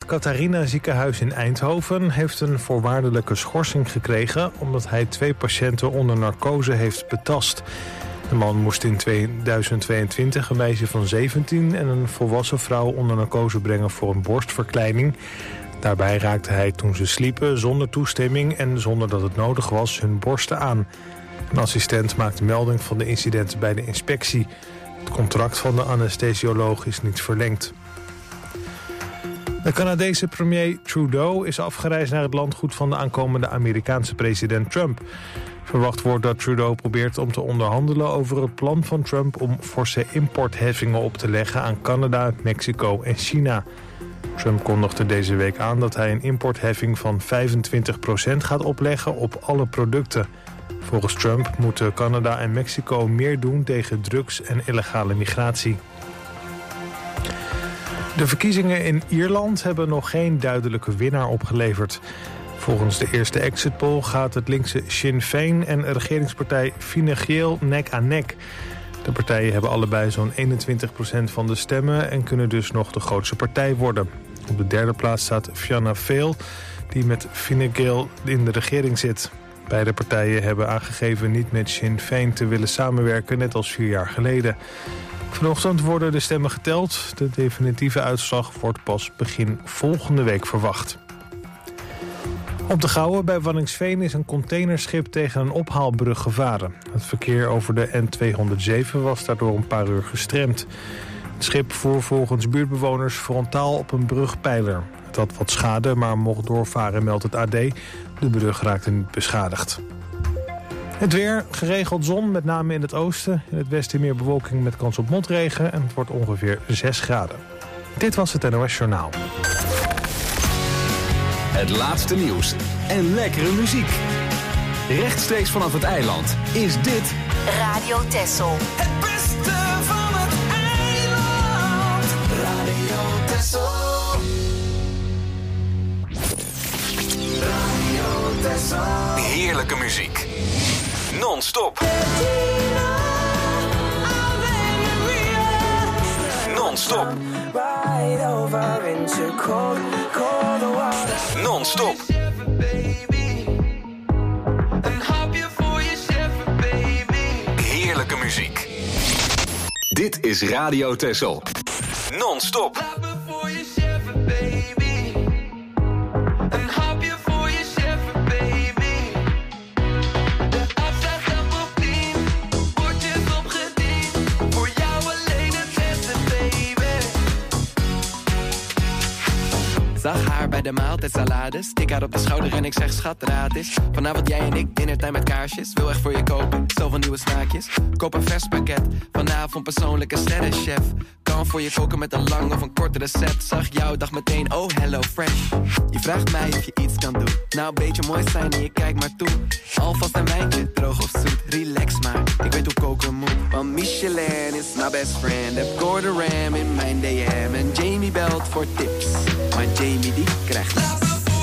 Catharina ziekenhuis in Eindhoven heeft een voorwaardelijke schorsing gekregen omdat hij 2 patiënten onder narcose heeft betast. De man moest in 2022 een meisje van 17 en een volwassen vrouw onder narcose brengen voor een borstverkleining. Daarbij raakte hij toen ze sliepen zonder toestemming en zonder dat het nodig was hun borsten aan. Een assistent maakte melding van de incidenten bij de inspectie. Het contract van de anesthesioloog is niet verlengd. De Canadese premier Trudeau is afgereisd naar het landgoed van de aankomende Amerikaanse president Trump. Verwacht wordt dat Trudeau probeert om te onderhandelen over het plan van Trump om forse importheffingen op te leggen aan Canada, Mexico en China. Trump kondigde deze week aan dat hij een importheffing van 25% gaat opleggen op alle producten. Volgens Trump moeten Canada en Mexico meer doen tegen drugs en illegale migratie. De verkiezingen in Ierland hebben nog geen duidelijke winnaar opgeleverd. Volgens de eerste exit poll gaat het linkse Sinn Féin en regeringspartij Fine Gael nek aan nek. De partijen hebben allebei zo'n 21% van de stemmen en kunnen dus nog de grootste partij worden. Op de derde plaats staat Fianna Fáil, die met Fine Gael in de regering zit. Beide partijen hebben aangegeven niet met Sinn Féin te willen samenwerken, net als 4 jaar geleden. Vanochtend worden de stemmen geteld. De definitieve uitslag wordt pas begin volgende week verwacht. Op de Gouwe bij Waddinxveen is een containerschip tegen een ophaalbrug gevaren. Het verkeer over de N207 was daardoor een paar uur gestremd. Het schip voer volgens buurtbewoners frontaal op een brugpijler. Het had wat schade, maar mocht doorvaren, meldt het AD. De brug raakte niet beschadigd. Het weer, geregeld zon, met name in het oosten. In het westen meer bewolking met kans op motregen en het wordt ongeveer 6 graden. Dit was het NOS Journaal. Het laatste nieuws en lekkere muziek. Rechtstreeks vanaf het eiland is dit Radio Texel. Het beste van het eiland. Radio Texel. Radio Texel. heerlijke muziek. Non-stop. Non-stop. Non-stop. Heerlijke muziek. Dit is Radio Texel. Non-stop. Zag haar bij de maaltijdsalades. Tik haar op de schouder en ik zeg schat, raad is. Vanavond jij en ik, dinnertijd met kaarsjes. Wil echt voor je koken, zoveel nieuwe smaakjes. Koop een vers pakket, vanavond persoonlijke sterrenchef. Kan voor je koken met een lang of een kort recept. Zag jou, dacht meteen, oh hello fresh. Je vraagt mij of je iets kan doen. Nou, een beetje mooi zijn en je kijkt maar toe. Alvast een wijntje, droog of zoet, relax maar. Ik weet hoe koken moet. Want Michelin is my best friend. Heb Gordon Ram in mijn DM. En Jamie belt voor tips. Maar Jamie die krijgt niks.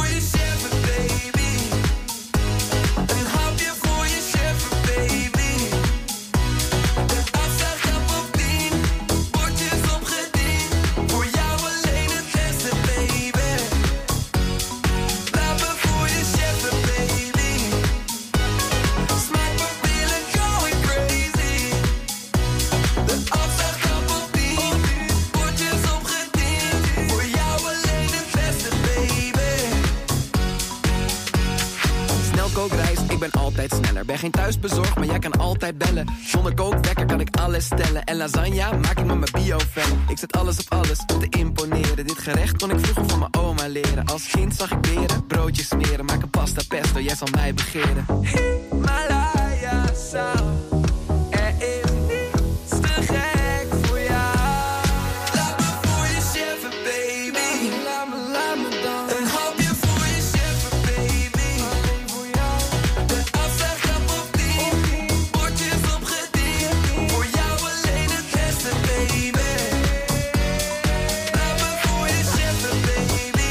Altijd sneller. Ben geen thuisbezorgd, maar jij kan altijd bellen. Zonder kookwekker kan ik alles stellen. En lasagne maak ik met mijn bio-vellen. Ik zet alles op alles om te imponeren. Dit gerecht kon ik vroeger van mijn oma leren. Als kind zag ik beren, broodjes smeren. Maak een pasta pesto, jij zal mij begeren. Himalaya saus. Er is niets te gek voor jou. Laat me voor je cheffen, baby. Laat me dan. Een hapje voor je cheffen, baby. Voor jou. De afslagtrap op 10. Bordjes opgediend. Voor jou alleen het beste, baby. Laat me voor je cheffen, baby.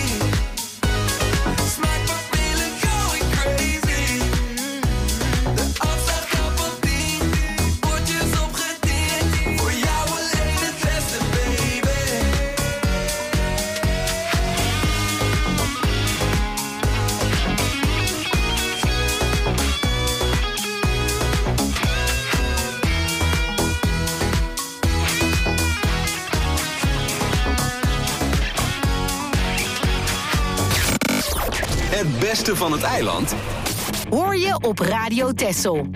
Smaakpapillen going crazy. De afslagtrap op 10. Het beste van het eiland hoor je op Radio Texel.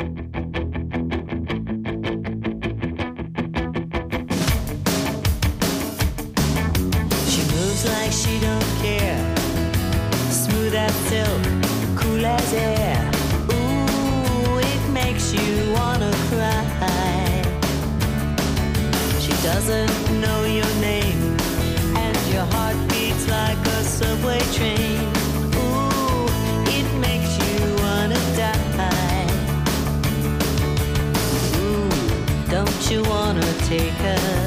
Like she don't care, smooth as silk, cool as air. Ooh, it makes you wanna cry. She doesn't know your name, and your heart beats like a subway train. Ooh, it makes you wanna die. Ooh, don't you wanna take her?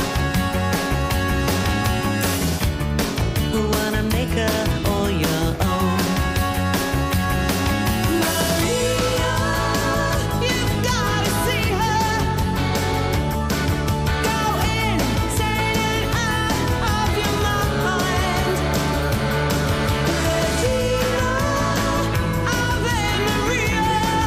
Wanna make her all your own. Maria, you've gotta see her. Go insane and out of your mind. Regina, Ave Maria.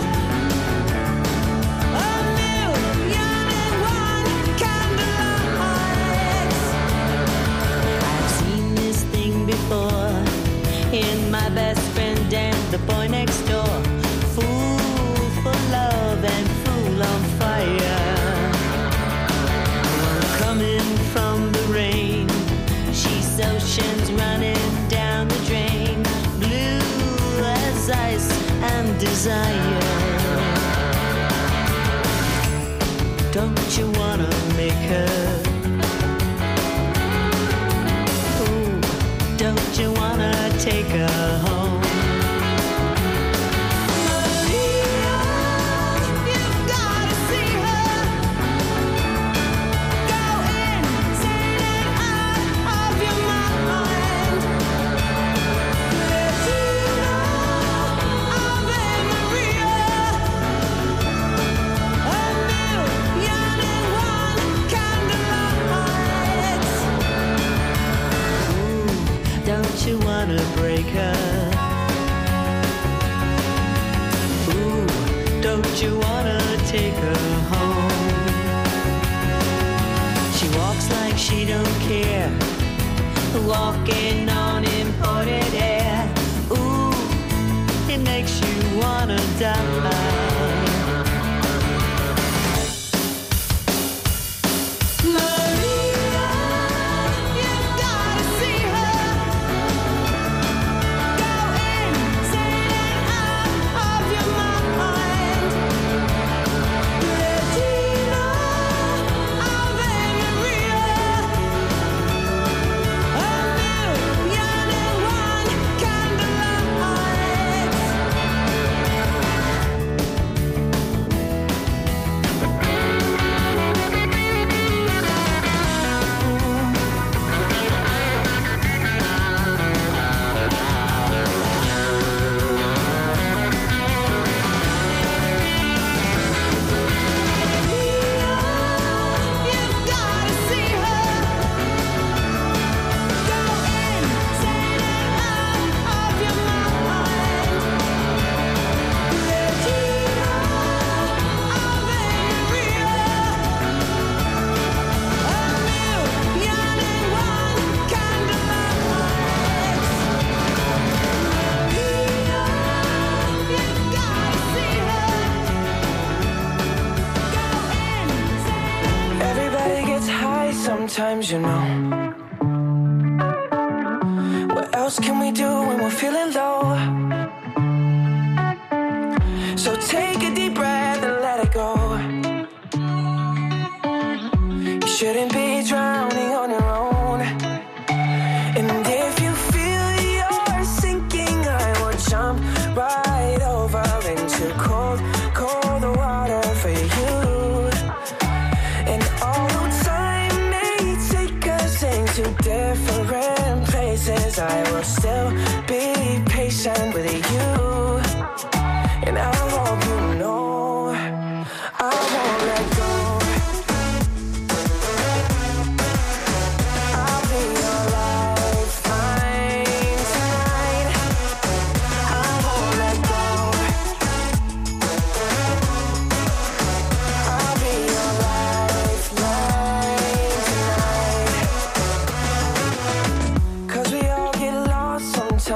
A million and one candlelights. I've seen this thing before in my best friend and the boy next door. Fool for love and fool on fire. Coming from the rain, she's oceans running down the drain. Blue as ice and desire. Don't you wanna make her? Don't you wanna take her home? Maria, you've gotta see her. Go insane and out of your mind. Regina, Ave Maria. A million and one candlelights. Don't you wanna break her? Ooh, don't you wanna take her home? She walks like she don't care, walking on imported air. Ooh, it makes you wanna die. Sometimes, you know. What else can we do when we're feeling low? So take a deep breath and let it go. You shouldn't be drowning on your own. And if you feel you're sinking, I will jump right over into cold, cold water for you. And although time may take us into different places, I will still be patient with you. And I hope you know I won't let go. I'll be your lifeline tonight. I won't let go. I'll be your lifeline tonight. 'Cause we all get lost sometimes.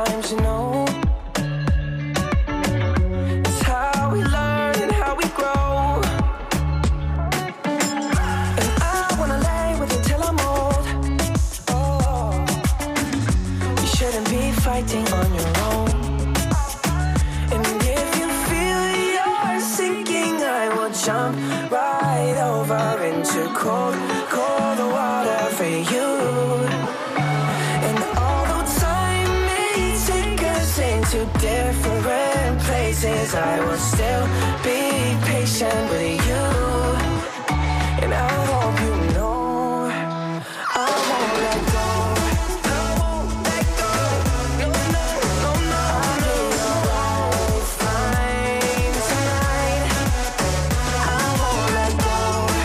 shouldn't be fighting on your own. And if you feel you're sinking, I will jump right over into cold, cold water for you. And although time may take us into different places, I will still be patient with you. And I hope you know I won't let go. I won't let go. No, no, no, no. I'll be alright, fine tonight. I won't let go.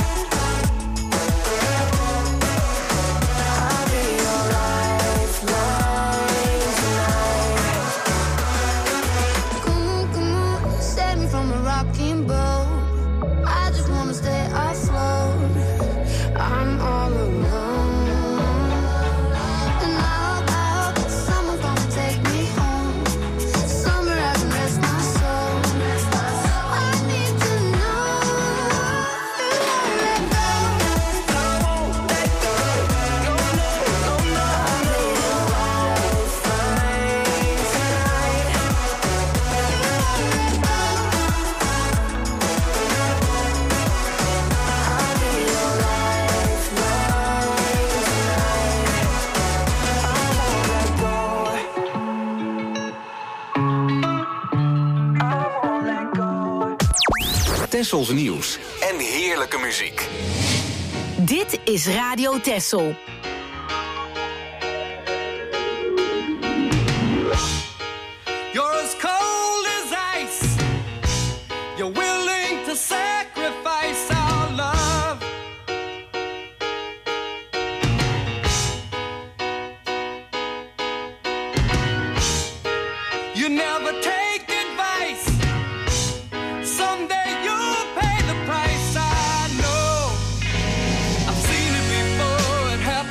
I'll be alright, fine tonight. Come on, save me from a rocking boat. I just wanna stay afloat. I'm all alone, and I hope that someone's gonna take me home, somewhere I can rest my soul. I need to know you won't let go. I won't let go. No, no, no, no. I'll be alright, fine tonight. I'll be alright, fine tonight. I won't let go. I won't let go. Tessels nieuws en heerlijke muziek. Dit is Radio Tessel. You're as cold as ice. You're willing to sacrifice our love. You never take advice. Someday you'll pay the price. I know. I've seen it before. It happened.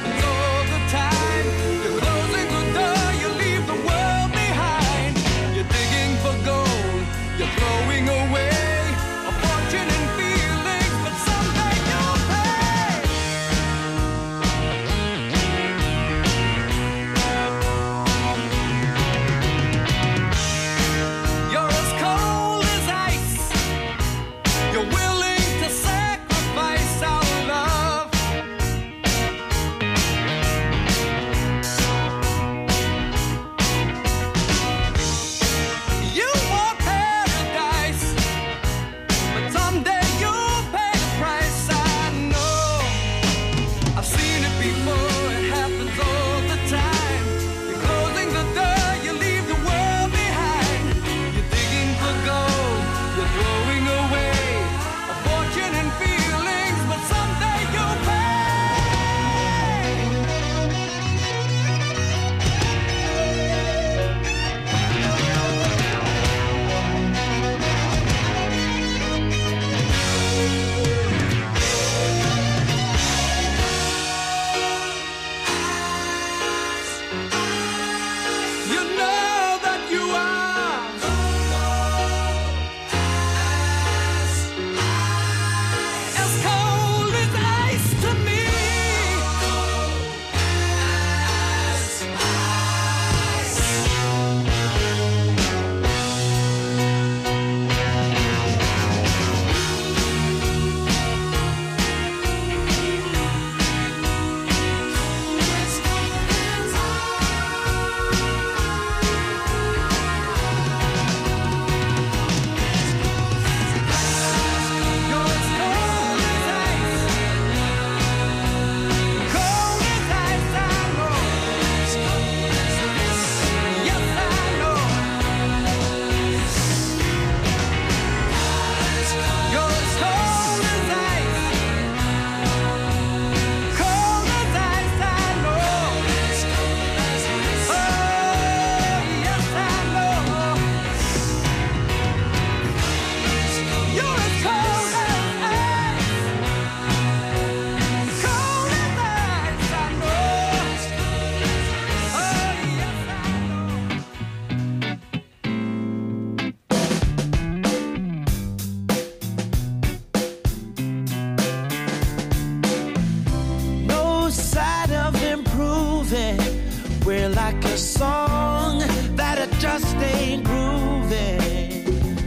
a song that it just ain't grooving.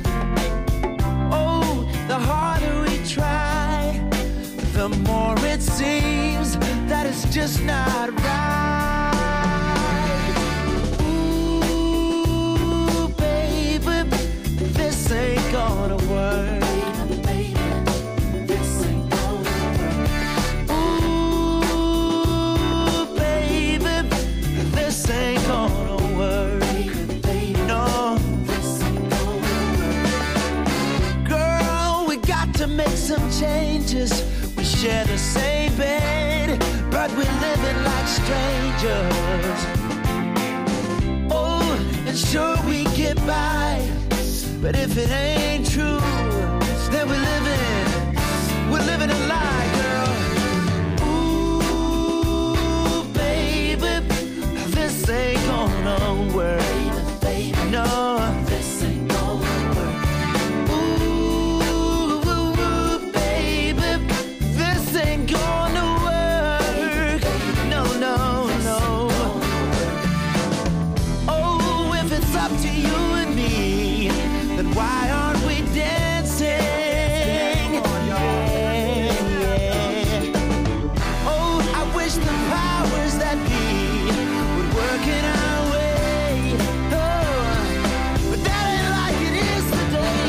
Oh, the harder we try, the more it seems that it's just not right. Ooh, baby, this ain't gonna work. Make some changes. We share the same bed, but we're living like strangers. Oh, and sure we get by, but if it ain't true, then we're living a lie, girl. Ooh, baby, this ain't gonna work. No, this ain't gonna work. Ain't gonna work. No, no, no. Oh, if it's up to you and me, then why aren't we dancing? Yeah, yeah. Oh, I wish the powers that be would work in our way. Oh, but that ain't like it is today.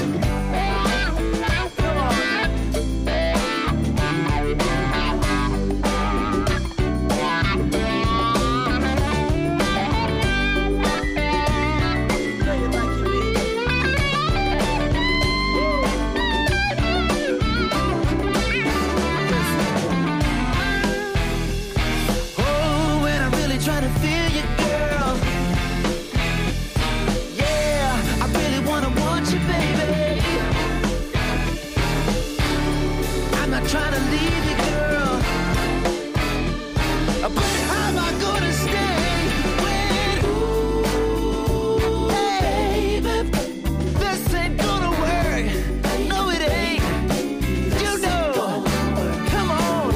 Trying to leave you, girl, but how am I gonna stay when, ooh, baby, this ain't gonna work. No, it ain't. You know, come on,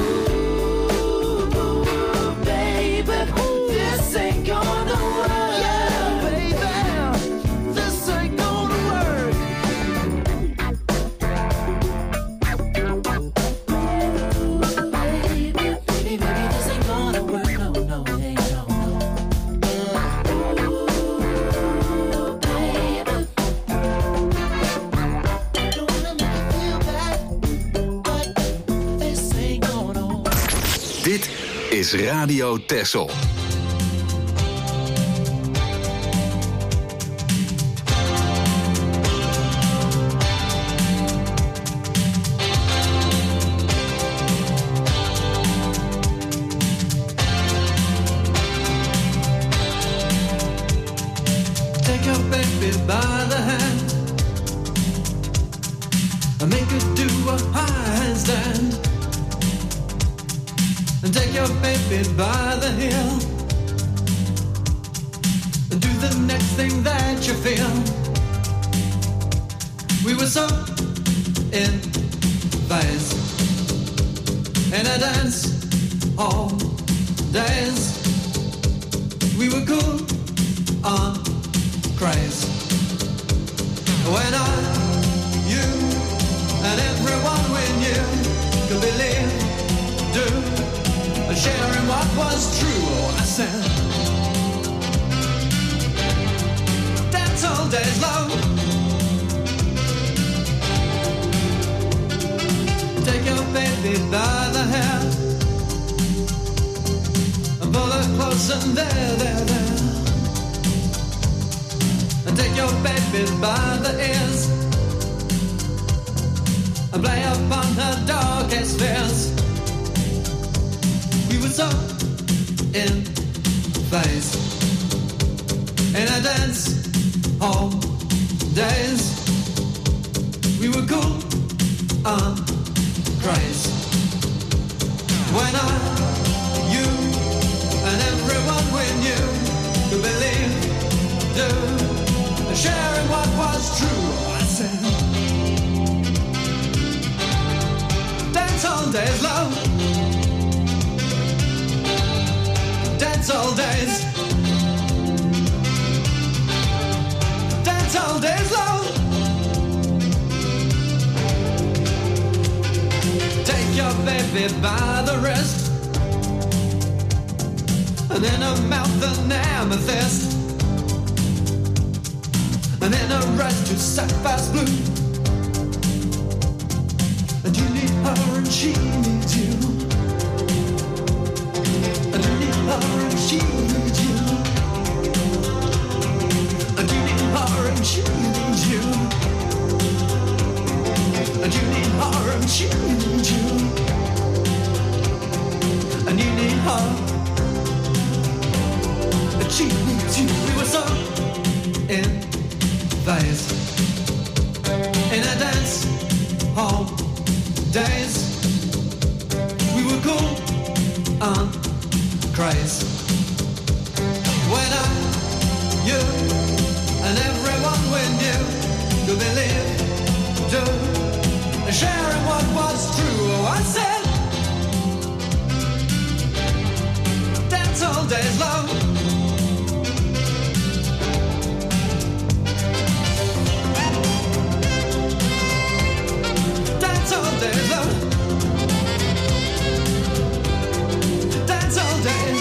ooh, baby, this ain't gonna work. Yeah, baby, this ain't gonna work. Dit is Radio Texel. Take your baby by the hand and make her do a handstand. And take your baby by the heel and do the next thing that you feel. We were so in phase in a dance all days. We were cool on craze. When I, you, and everyone we knew could believe, do, and sharing what was true. Oh, I said, dance all days long. Take your baby by the hair and pull her close and there. And take your baby by the ears and play upon her darkest fears. We were so in phase in a dance all days. We were cool on craze. When I, you, and everyone we knew could believe, do, and sharing what was true. I said, dance all days, love. Dance all days. fed by the rest. And in her mouth an amethyst, and in her eyes two sapphire's blue. And you need her and she needs you. And you need her and she needs you. And you need her and she needs you. And you need her and she needs you. And you need her and she needs you. We were so in phase in a dance hall days. We were cool and crazy. When I, you, and everyone we knew to believe, to sharing what was true. Oh, I said, dance all days long. Dance all days long. Dance all days.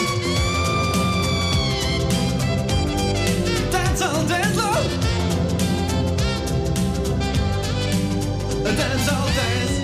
Dance all days long. Dance all days.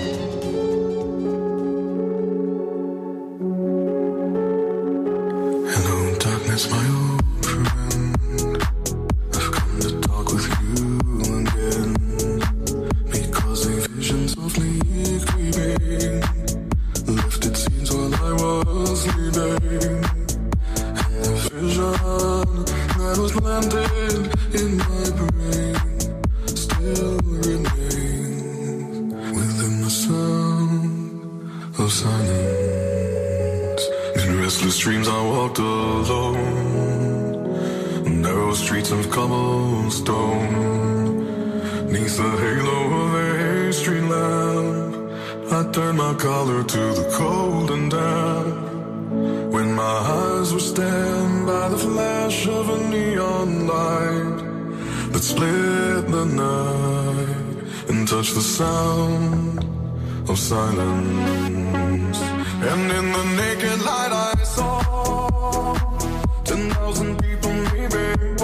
Hello, darkness, my old friend. I've come to talk with you again, because a vision softly creeping lifted scenes while I was sleeping, and the vision that was planted in my brain still remains within the sound of silence. In restless dreams I walked alone, narrow streets of cobblestone. Neath the halo of a street lamp, I turned my collar to the cold and damp. When my eyes were stabbed by the flash of a neon light that split the night and touched the sound of silence. And in the naked light I saw 10,000 people maybe,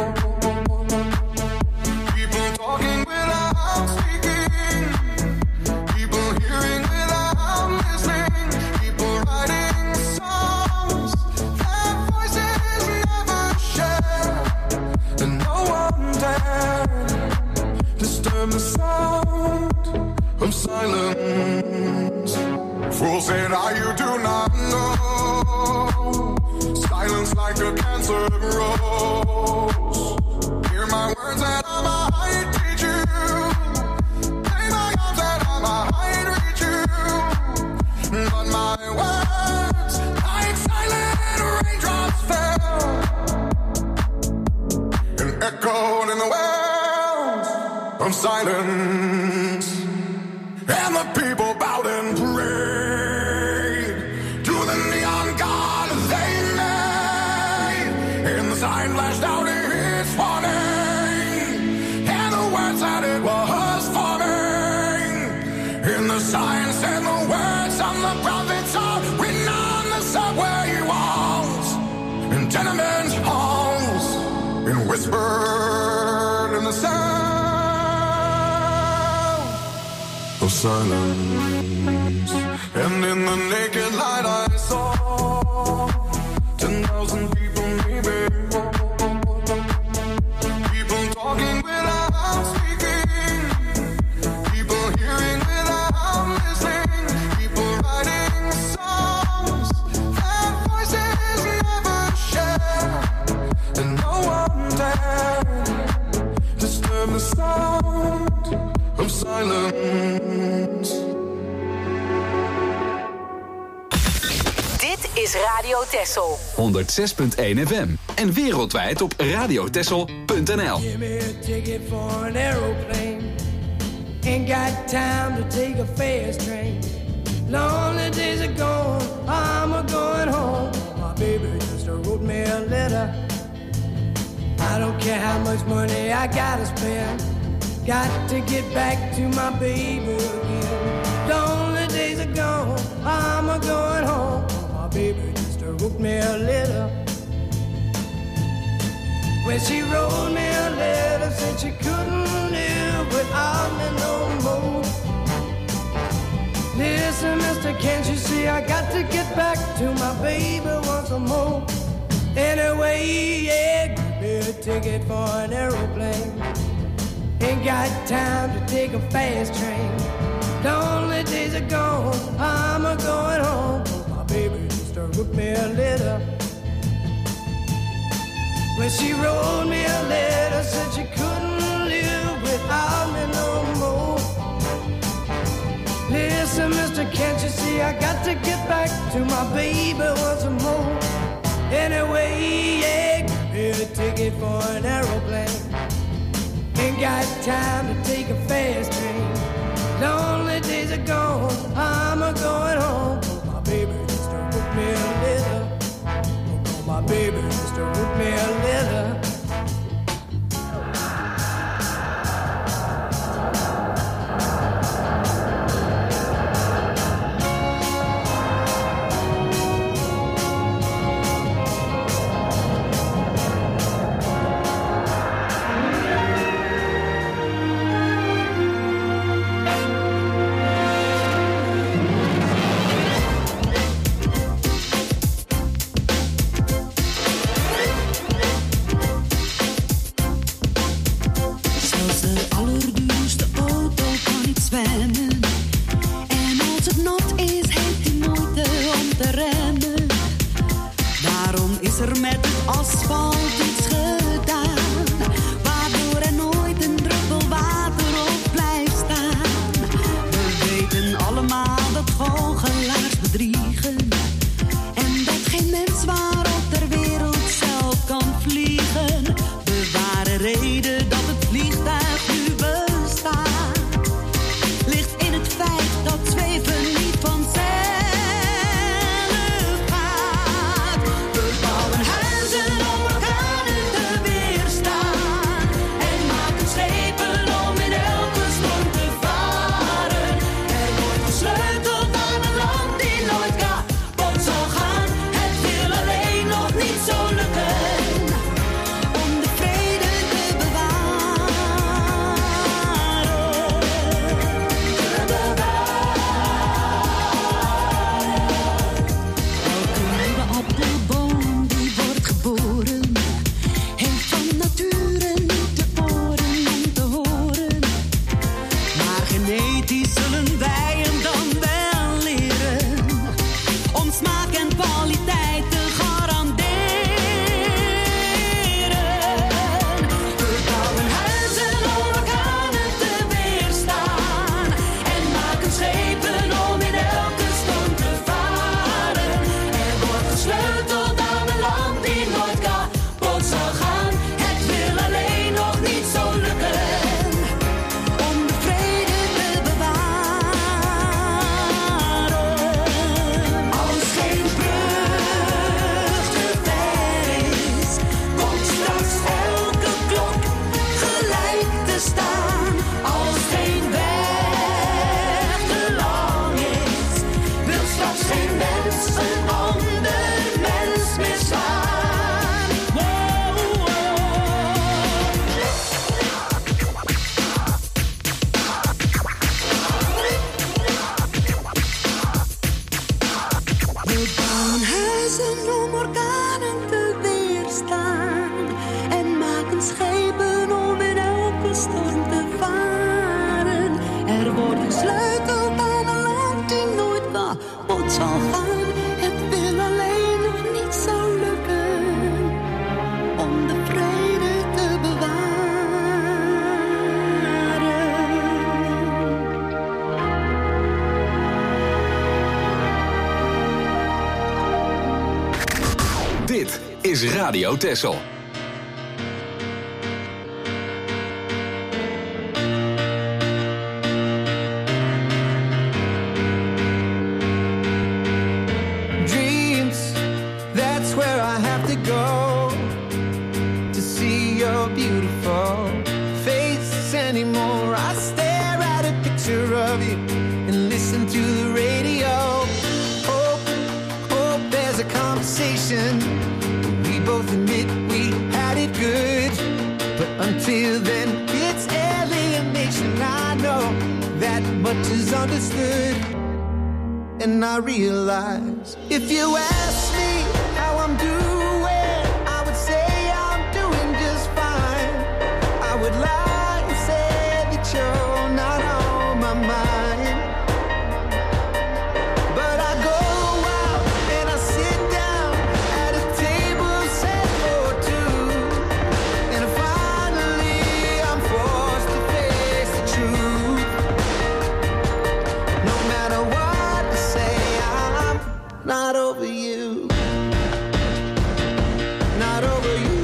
people talking without speaking, people hearing without listening, people writing songs that voices never share, and no one dared disturb the sound of silence. Fool said, you do not know. Silence like a cancer grows. Hear my words and I might teach you. Lay my arms and I might reach you. But my words, like silent raindrops, fell and echoed in the wells of silence. And the people bowed and prayed to the neon god they made. And the sign flashed out its warning, and the words that it was forming. And the sign said the words of the prophets are written on the subway walls, in tenement halls, and whispered in the sound of silence. And in the naked light I saw 10,000 people maybe, people talking without speaking, people hearing without listening, people writing songs that voices never share, and no one dared disturb the sound of silence. Dit is Radio Texel. 106.1 FM. En wereldwijd op radiotexel.nl. Give me a ticket for an aeroplane. Ain't got time to take a fast train. Lonely days are gone, I'm a-going home. My baby just wrote me a letter. I don't care how much money I gotta spend. Got to get back to my baby again. Lonely days are gone, I'm a going home. My baby just wrote me a letter. When she wrote me a letter, said she couldn't live without me no more. Listen, mister, can't you see I got to get back to my baby once more? Anyway, yeah, give me a ticket for an aeroplane. Ain't got time to take a fast train. The only days are gone, I'm a going home. My baby just wrote me a letter. When she wrote me a letter, said she couldn't live without me no more. Listen, mister, can't you see I got to get back to my baby once more? Anyway, yeah, give me a ticket for an aeroplane. Ain't got time to take a fast train. The only days are gone, I'm a going home. My baby just wrote me a letter. My baby just wrote me a letter. Dit is Radio Texel. Dreams, that's where I have to go to see your beautiful face anymore. I stare at a picture of you and listen to the radio. Until then, it's alienation. I know that much is understood. And I realize if you ask me how I'm doing, I would say I'm doing just fine. I would lie and say that you're not on my mind. But I go out and I sit down at a table set for two, and finally I'm forced to face the truth. No matter what I say, I'm not over you. Not over you.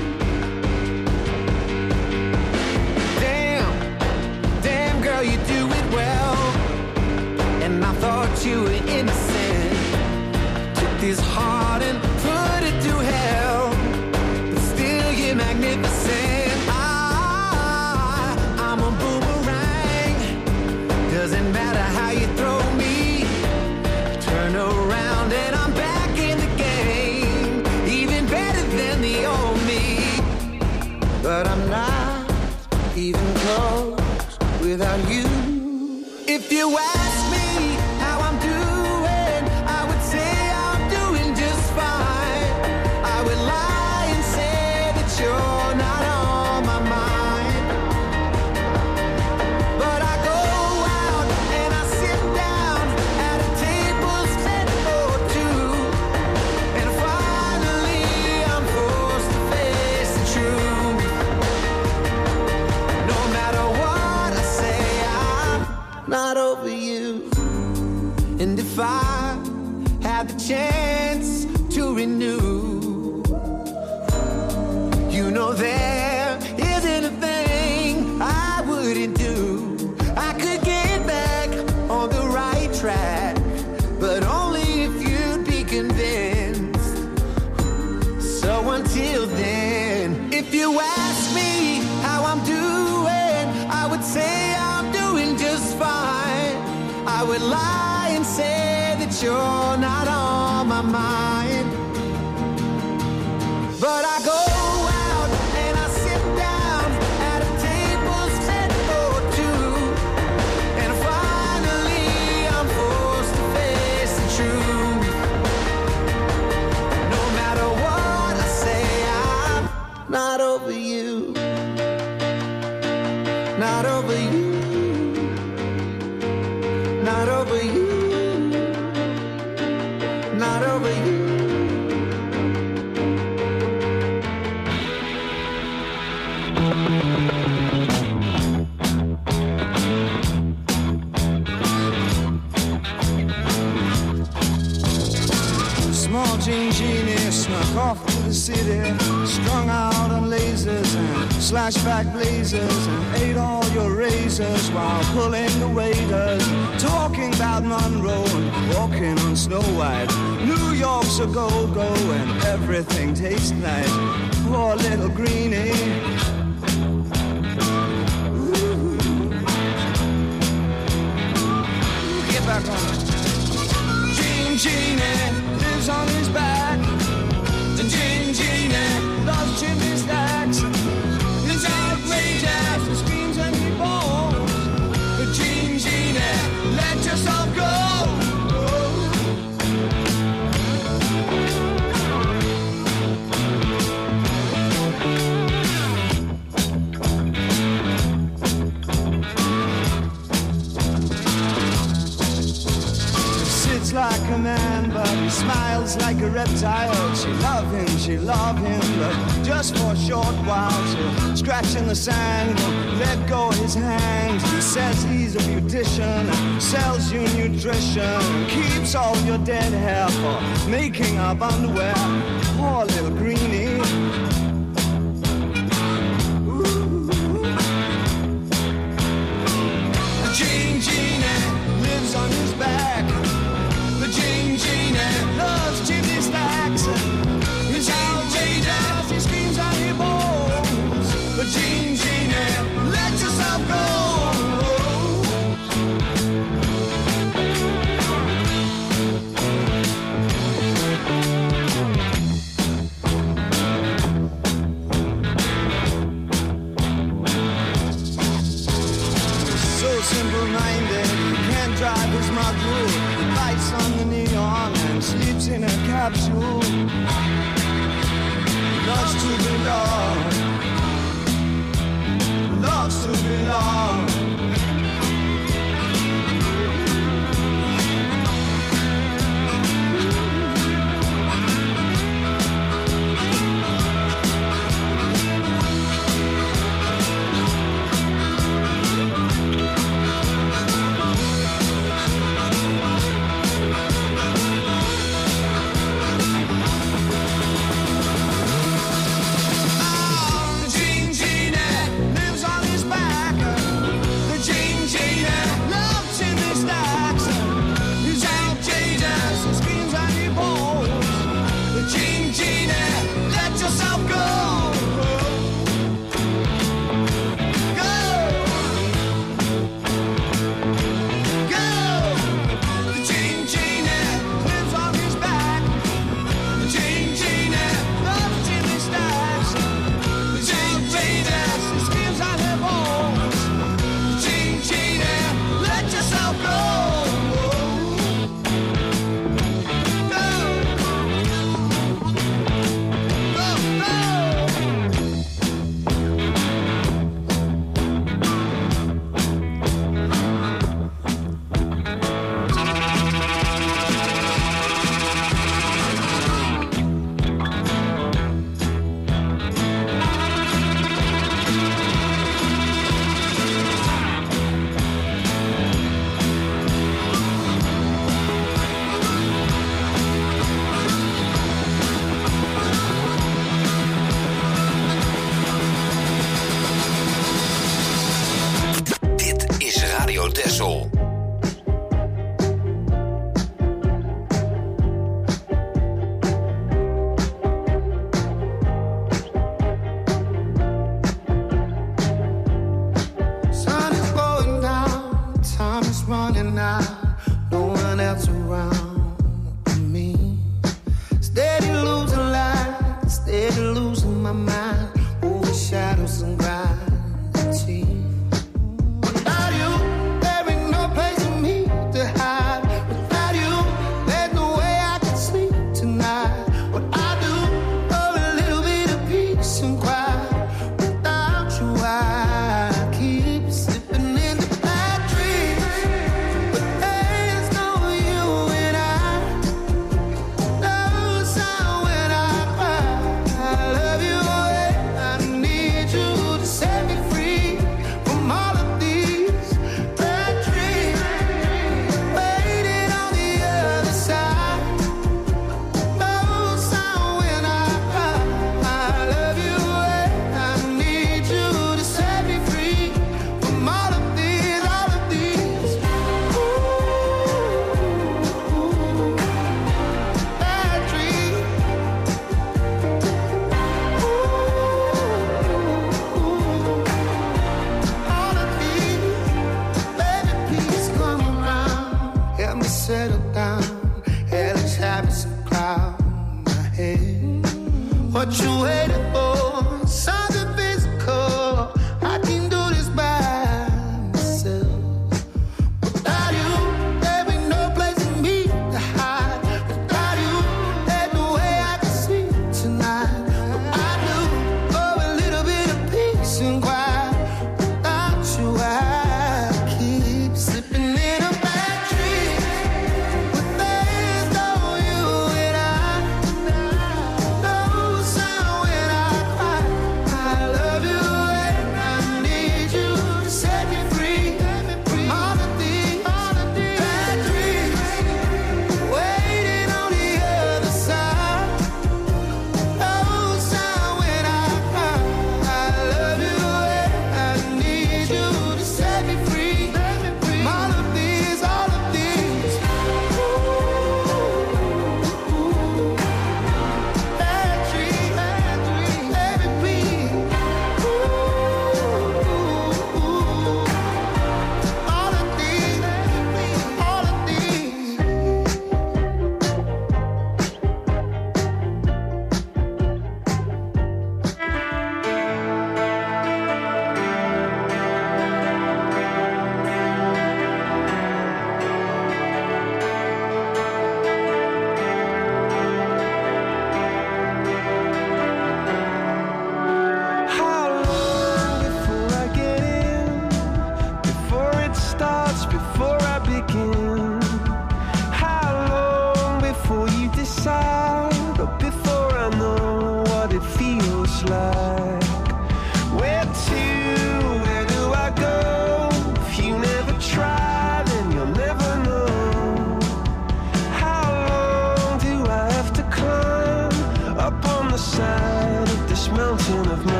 Damn girl, you do it well. And I thought you were innocent. Took this heart and put it to hell. But still you're magnificent. I'm a boomerang. Doesn't matter how you throw me. Turn around and I'm back in the game. Even better than the old me. But I'm not even close without you. If you ask me how I'm doing, I would say I'm doing just fine. I would lie and say that you're not on my mind. But I go out and I sit down at a table set for two, and finally I'm forced to face the truth. No matter what I say, I'm not over you. And if I had the chance to renew, you know there isn't a thing I wouldn't do. I could get back on the right track, but only if you'd be convinced. So until then, if you ask me how I'm doing, I would say I'm doing just fine. I would lie and say that you're not on my mind. But I go out and I sit down at a table set for two, and finally I'm forced to face the truth. No matter what I say, I'm not over you. Not over you. Not over you. Not over you. Small Jean Genie snuck off to the city, strung out on lasers and slashback blazers, and ate all your razors while pulling the waiters, talking about Monroe and walking on Snow White. New York's a go-go and everything tastes nice. Poor little greenie. Ooh. Get back on it. Jean Genie lives on his back. The Jean Genie loves chimney stacks. His outrageous, he screams and he falls. The Jean Genie, let yourself go. Like a man, but he smiles like a reptile. She love him, but just for a short while. So scratching the sand, won't let go of his hand. He says he's a beautician, sells you nutrition, keeps all your dead hair for making up underwear. Poor little greenie. Ooh. The Jean Genie lives on his back. The Jean Genie loves chimney stacks. His outrageous, he screams and he bawls. The Jean Genie, let yourself go. my groove. He bites on the neon and sleeps in a capsule. Loves to belong. Loves to belong. Texel. Sun is going down, time is running out, no one else around me. Steady losing light, steady losing my mind, over shadows and gravity. Without you, there ain't no place for me to hide. Without you, there's no way I can sleep tonight. What I do for a little bit of peace and quiet. Without you, I keep slipping into bad dreams. But there's no you and I. No sound when I cry. I love you and I need you to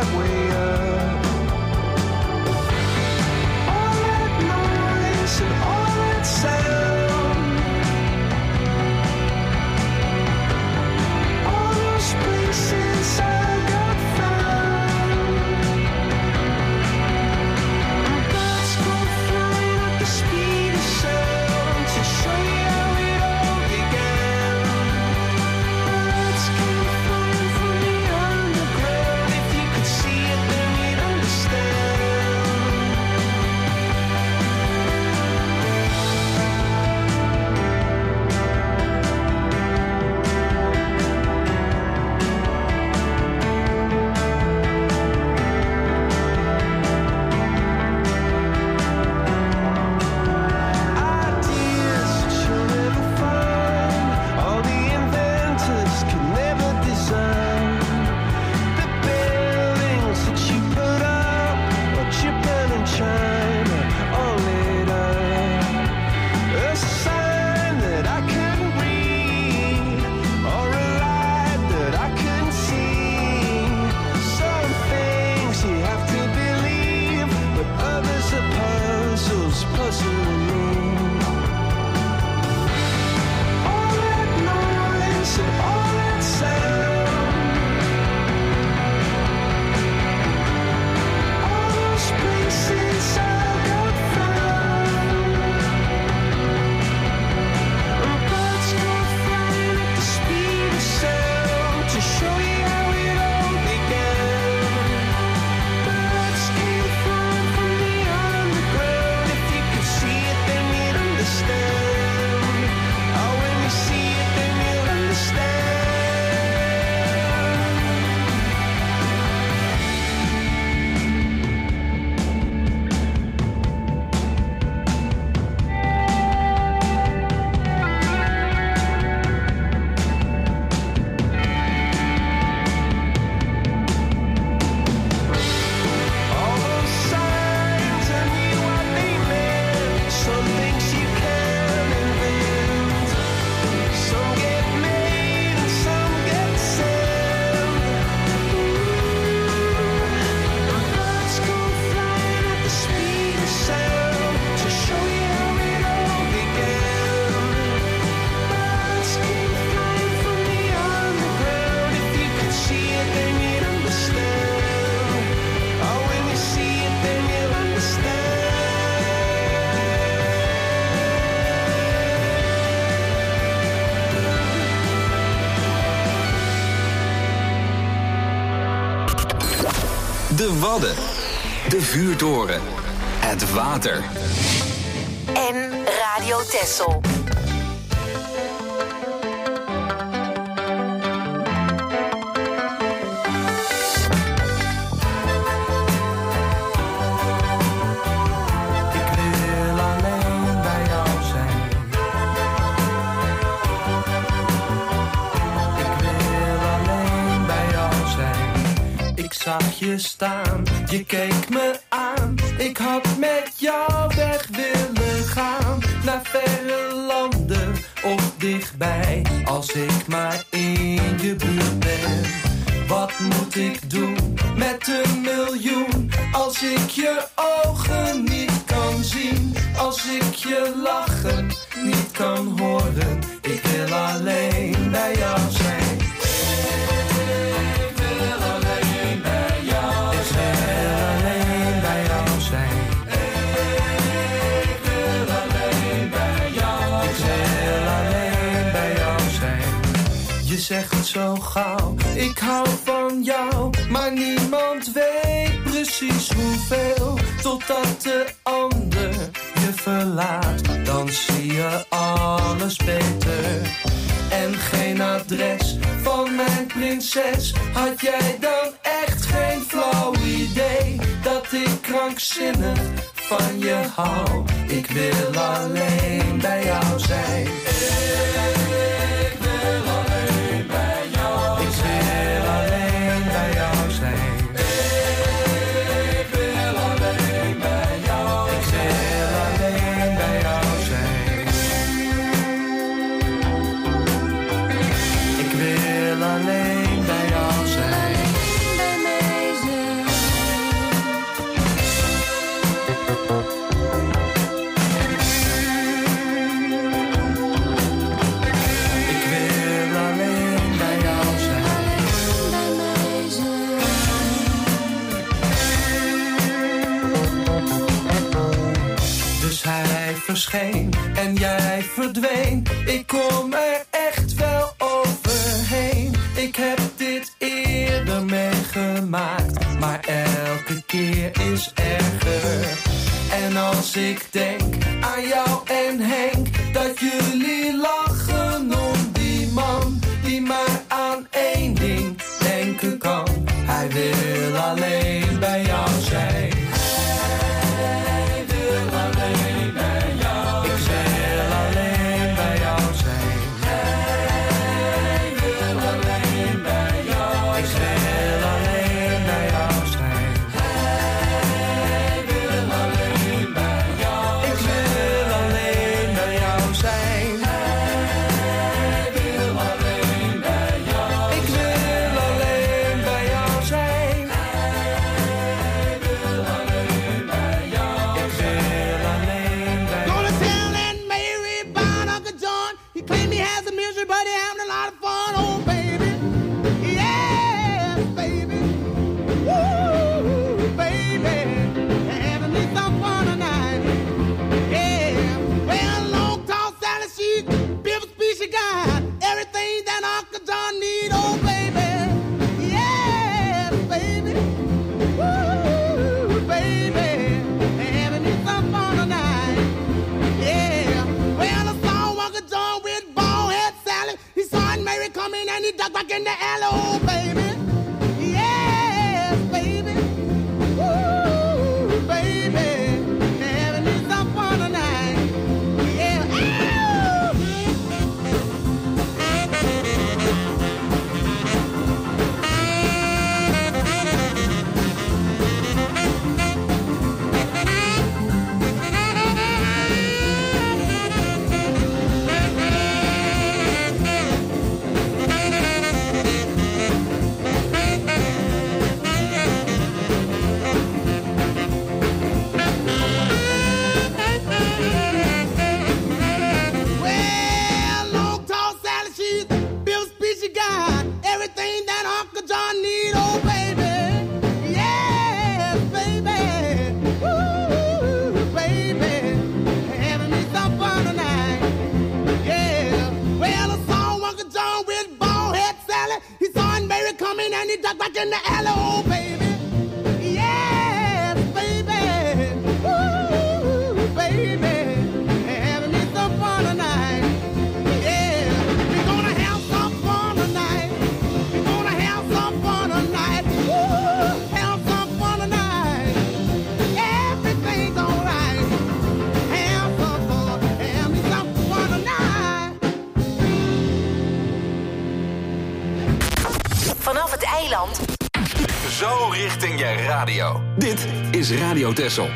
way up. All that noise and all that sound, all those places I got found. Birds go flying at the speed of sound to show you how it all began. Birds came flying from the underground. If you could see it, then you'd understand. Ideas that you'll never find, all the inventors could never design. The buildings that you put up, or Japan and China, all lit up. A sign that I couldn't read, or a light that I couldn't see. Some things you have to believe, but others are puzzles puzzling me. All that noise and all that sound, all those places I got found. Birds go flying at the speed of sound to show you how it all began. Birds came flying from the underground. If you could see it, then you'd understand. Oh, when you see it, then you'll understand. All those signs, I knew what they meant. Some things you can invent. Some get made and some get sent. Birds go flying at the speed of sound to show you how it all began. Birds came flying from the underground. If you could see it, then you'd understand. Oh, when you see it, then you'll understand. De Wadden. De vuurtoren. Het water. En Radio Texel. Ik wil alleen bij jou zijn. Ik wil alleen bij jou zijn. Ik zag je staan, je keek me aan. Ik had met jou weg willen gaan. Naar verre landen of dichtbij. Als ik maar in je buurt ben. Wat moet ik doen met 1 miljoen? Als ik je ogen niet kan zien. Als ik je lachen niet kan horen. Ik wil alleen bij jou zijn. Ik wil alleen bij jou zijn. Ik wil alleen bij jou zijn. Ik wil alleen bij jou zijn. Ik wil alleen bij jou zijn. Je zegt het zo gauw, ik hou van jou. Maar niemand weet precies hoeveel. Totdat de ander je verlaat. Dan zie je alles beter. En geen adres van mijn prinses. Had jij dan echt geen flauw idee dat ik krankzinnig van je hou? Ik wil alleen bij jou zijn. Ik wil alleen bij jou zijn. Ik wil alleen bij jou zijn. Ik wil alleen bij jou zijn. Ik wil alleen bij jou zijn. Ik wil alleen bij jou zijn. Bij mij zijn. verscheen en jij verdween. Ik kom er echt wel overheen. Ik heb dit eerder meegemaakt, maar elke keer is erger. En als ik denk aan jou en Henk, dat jullie lachen om die man die maar aan één ding denken kan. Hij wil alleen bij jou zijn. Hij wil alleen bij jou. Ik wil alleen bij jou zijn. Hij wil alleen bij jou. Ik wil alleen bij jou zijn. Hij wil alleen bij jou. Ik wil alleen bij jou zijn. Hij wil alleen bij jou. Ik wil alleen bij jou zijn. Hij wil alleen bij jou. Ik wil alleen bij jou. Gonna tell Aunt Mary about Uncle John. He claimed he has a misery, but he having a lot of fun. Oh, baby. Yes, baby. Woo, baby. Having me some fun tonight. Yeah. Well, long, tall, Sally, she's beautiful speech she got. Everything that Uncle John need. Oh, baby. Yes, baby. Woo, baby. Having me some fun tonight. Yeah. Well, I saw Uncle John with bald head Sally. He saw Aunt Mary coming and he ducked back in the alley. Oh, baby. Yes, baby. Woo, baby. Having me some fun tonight. Yeah. Ow! Well, long, tall Sally, she's built speechy got everything that Uncle John need. Oh, baby. Yes, baby. Woo, baby. Having me some fun tonight. Yeah. Well, I saw Uncle John with bald head Sally. He saw Aunt Mary coming and he ducked back in the alley. Oh, baby. Yes, baby. Woo, baby. Having me some fun tonight. Yeah. We're gonna have some fun tonight. We're gonna have some fun tonight. Woo, have some fun tonight. Everything's alright. Have some fun. Have me some fun tonight. Vanaf het eiland Zo richting je radio. Dit is Radio Texel.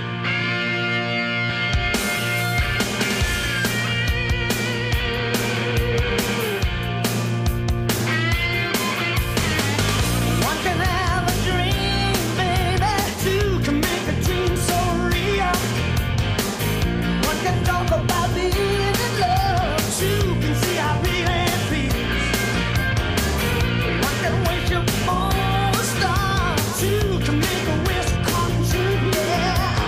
One can have a dream, baby. Two can make a dream so real. One can talk about being in love. Two can see how really feels. One can worship on a star. Two can make a wish come true, yeah.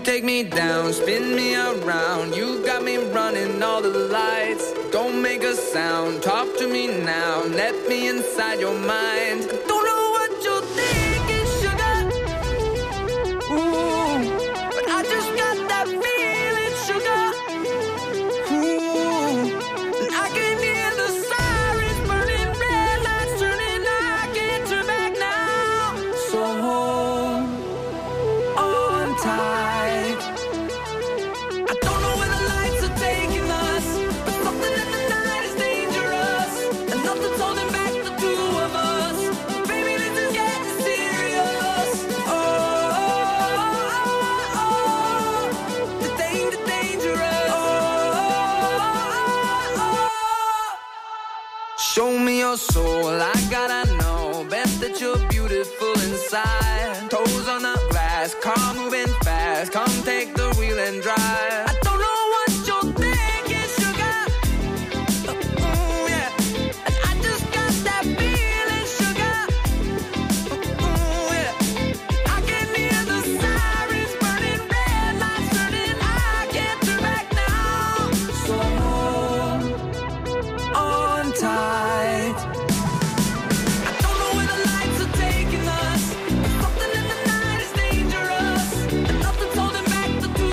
take me down, spin me around. You got me running all the lights. Don't make a sound, talk to me now. Let me inside your mind. Don't know what you're thinking, sugar. Ooh, but I just got that feeling, sugar. Ooh, and I can hear the sirens burning, red lights turning. I can't turn back now. So hold on tight. I don't know where the lights are taking us, but something in the night is dangerous, and nothing's holding back the two of us. Baby, this is getting serious. The danger, dangerous. Show me your soul, I gotta know. Bet that you're beautiful inside. Toes on the glass, car moving fast. Come take the wheel and drive. I don't know what you're thinking, sugar. Ooh, yeah. And I just got that feeling, sugar. Ooh, yeah. I can hear the sirens burning, red lights turning. I can't turn back now. So hold on tight. I don't know where the lights are taking us, but something in the night is dangerous, and nothing's holding back the two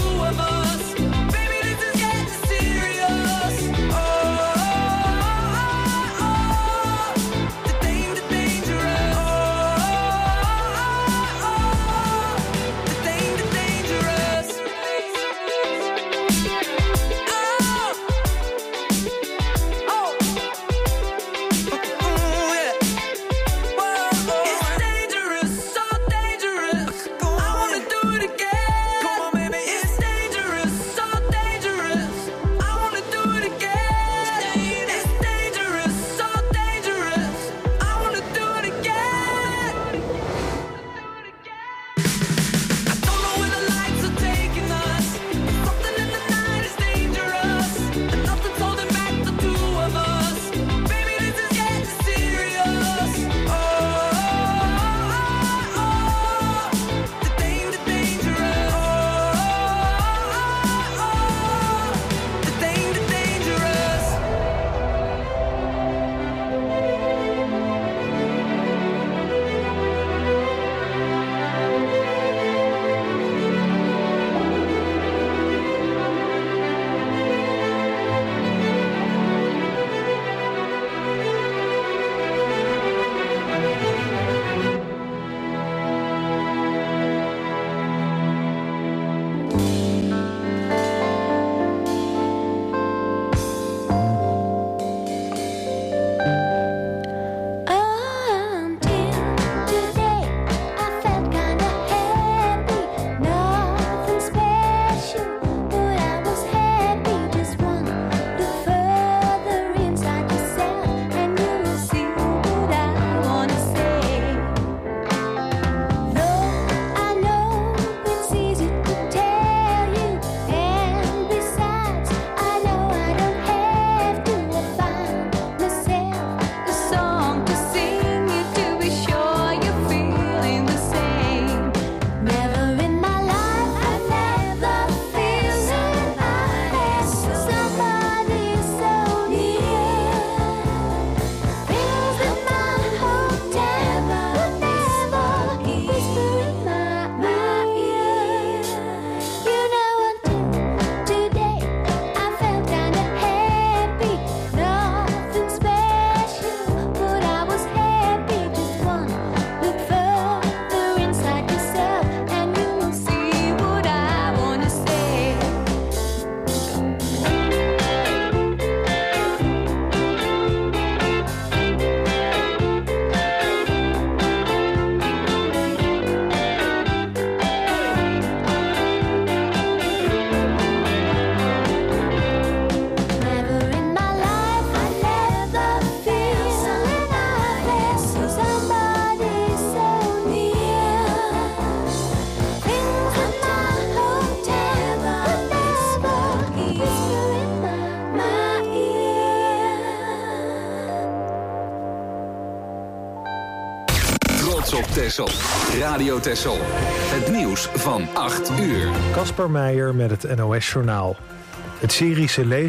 op Texel. Radio Texel. Het nieuws van 8 uur. Kasper Meijer met het NOS-journaal. Het Syrische leger